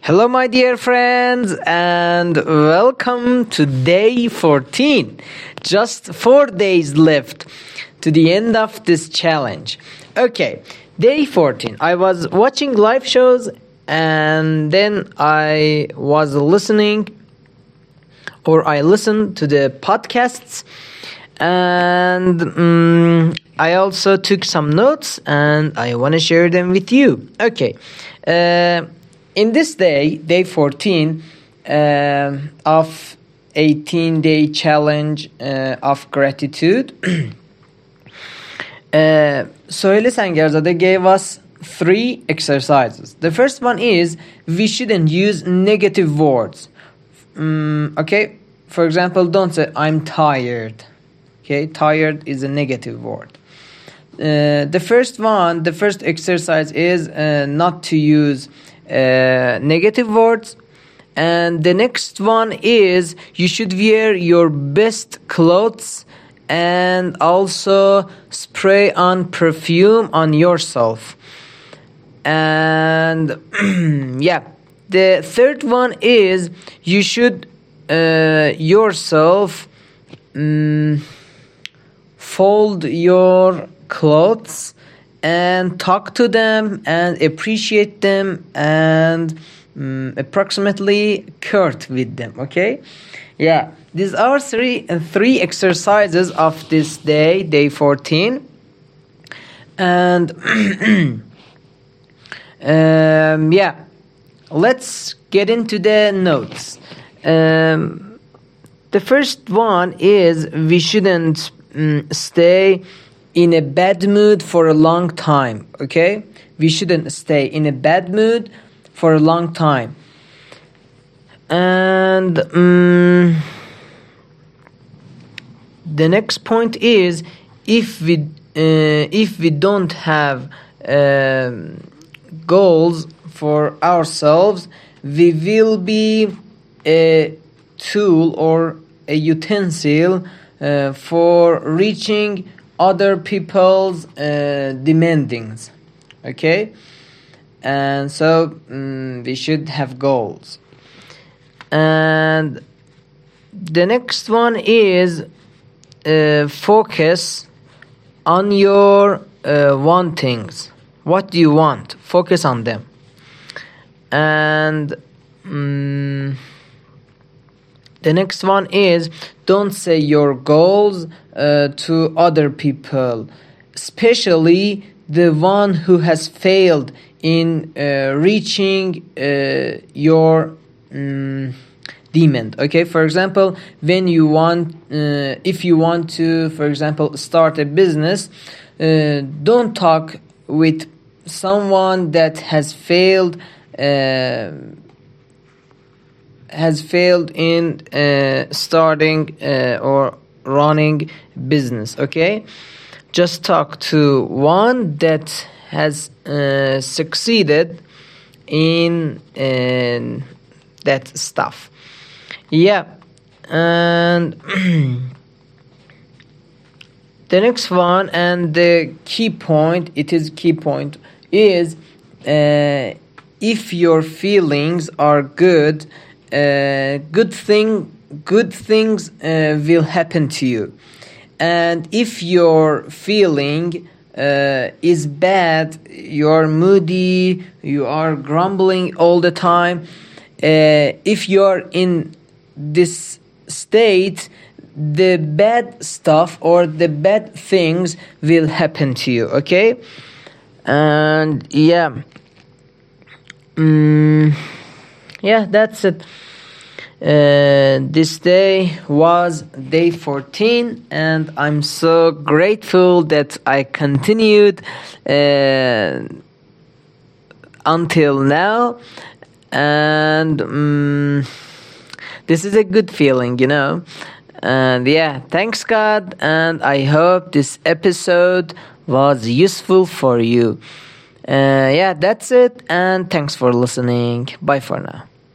Hello, my dear friends, and welcome to day 14. Just 4 days left to the end of this challenge. Okay, day 14. I was watching live shows and then I listened to the podcasts, and I also took some notes and I want to share them with you. Okay. In this day 14 of 18-day challenge of gratitude, Sohail Sangarzadeh gave us 3 exercises. The first one is we shouldn't use negative words. Okay, for example, don't say I'm tired. Okay, tired is a negative word. The first exercise is not to use negative words, and the next one is you should wear your best clothes and also spray on perfume on yourself. And the third one is you should yourself fold your clothes and talk to them and appreciate them and approximately court with them. Okay, these are three exercises of this day 14. And let's get into the notes. The first one is we shouldn't stay in a bad mood for a long time. Okay, we shouldn't stay in a bad mood for a long time. And the next point is if we don't have goals for ourselves, we will be a tool or a utensil for reaching other people's demandings. Okay, and so we should have goals. And the next one is focus on your wantings. What do you want? Focus on them. And the next one is don't say your goals to other people, especially the one who has failed in reaching your demand. Okay, for example, when you want, if you want to, for example, start a business, don't talk with someone that has failed in starting or running business. Okay, just talk to one that has succeeded in that stuff. And the next one and the key point is if your feelings are good, good things will happen to you. And if your feeling is bad, you are moody, you are grumbling all the time, if you are in this state, the bad stuff or the bad things will happen to you. Okay, and that's it. This day was day 14, and I'm so grateful that I continued until now. And this is a good feeling, And thanks God, and I hope this episode was useful for you. That's it, and thanks for listening. Bye for now.